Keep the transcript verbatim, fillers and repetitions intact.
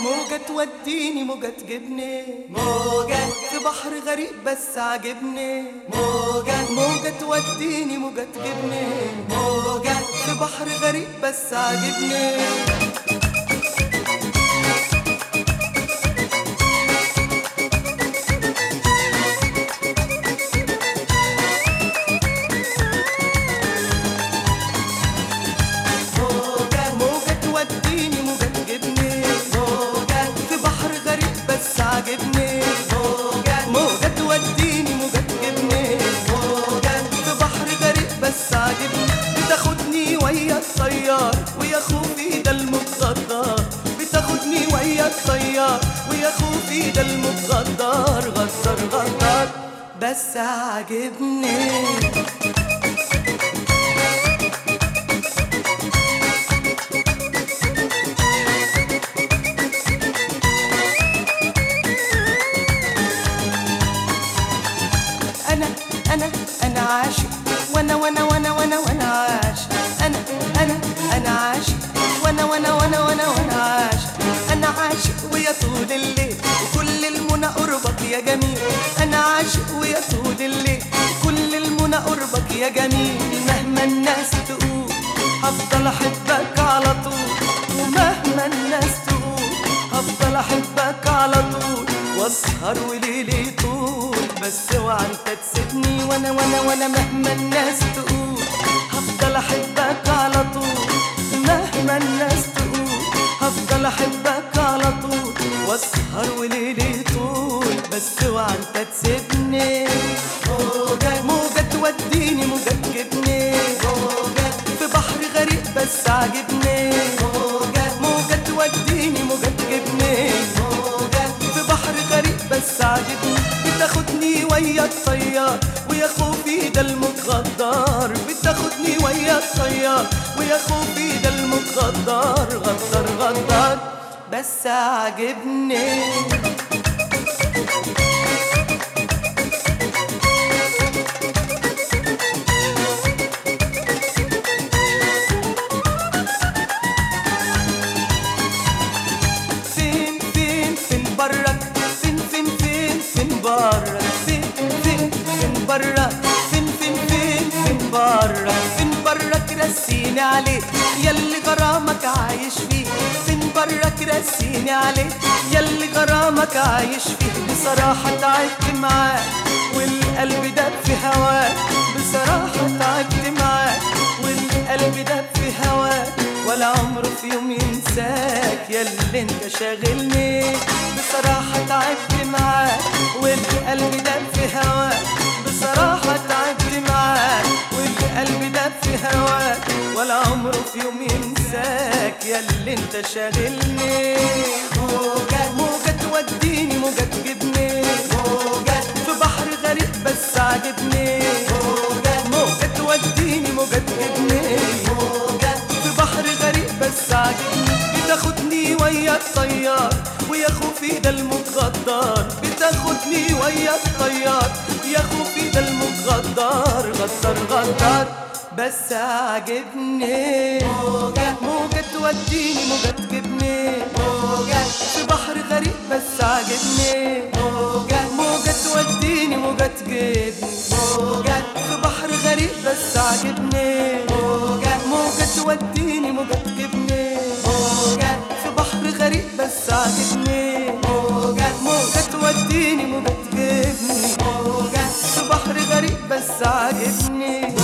موجة توديني موجة تجيبني، موجة في بحر غريق بس عاجبني، موجة موجة توديني موجة تجيبني، موجة في بحر غريق بس عاجبني. عاجبني موجة موجة توديني موجة تجيبني، موجة في بحر غريق بس عاجبني. بتاخدني ويا الطيار ويا خوفي ده المتغدر، بتاخدني ويا الطيار ويا خوفي ده المتغدر، غدر غدر بس عاجبني. أنا أنا أنا عاشق وأنا وأنا وأنا وأنا وأنا عاشق، أنا أنا أنا عاشق وأنا وأنا وأنا وأنا وأنا عاشق، أنا عاشق ويا طول الليل وكل المنى قربك يا جميل، أنا عاشق ويا طول الليل وكل المنى قربك يا جميل. مهما الناس تقول هفضل أحبك على طول، ومهما الناس تقول هفضل أحبك على طول، واسهر وليلي طول بس اوعى انت تسيبني. وانا وانا وانا مهما الناس تقول هفضل احبك على طول، مهما الناس تقول هفضل احبك على طول، واسهر وليلي طول بس اوعى انت تسيبني. موجة موجة توديني موجة تجيبني، موجة في بحر غريق بس عاجبني، موجة موجة توديني موجة تجيبني، موجة في بحر غريق بس عاجبني. بتاخدني ويا الطيار ويا خوفي ده المتغدر، بتاخدني ويا الطيار ويا خوفي ده المتغدر، غدر غدر بس عاجبني. فين فين فين برك فين فين فين فين برك فين فين فين برك فين فين فين فين برك فين برك رسيني عليك ياللي غرامك عايش فيه، فين برك رسيني عليك ياللي غرامك عايش فيه. بصراحة تعبت معاك والقلب داب في هواك، بصراحة تعبت معاك والقلب داب في هواك، ولا عمره في يوم ينساك ياللي انت شاغلني. بصراحة تعبت معاك والقلب داب في هواك، بصراحة تعبت معاك والقلب داب في هواك، ولا عمره في يوم ينساك ياللي انت شاغلني. موجة موجة توديني موجة تجيبني، موجة في بحر غريق بس عاجبني، موجة موجة توديني موجة تجيبني، موجة في بحر غريق بس عاجبني. بتاخدني ويا الطيار ويا خوفي ده المتغدر، بتاخدني ويا الطيار يا خوفي ده المتغدر، غدر غدر بس عاجبني. موجة موجة توديني موجة تجيبني، موجة في بحر غريق بس عاجبني، موجة موجة توديني موجة تجيبني، موجة في بحر غريق بس عاجبني، موجة موجة توديني موجة تجيبني، موجة في بحر غريق بس عاجبني، موجة موجة توديني موجة تجيبني، موجة في بحر غريق بس عاجبني.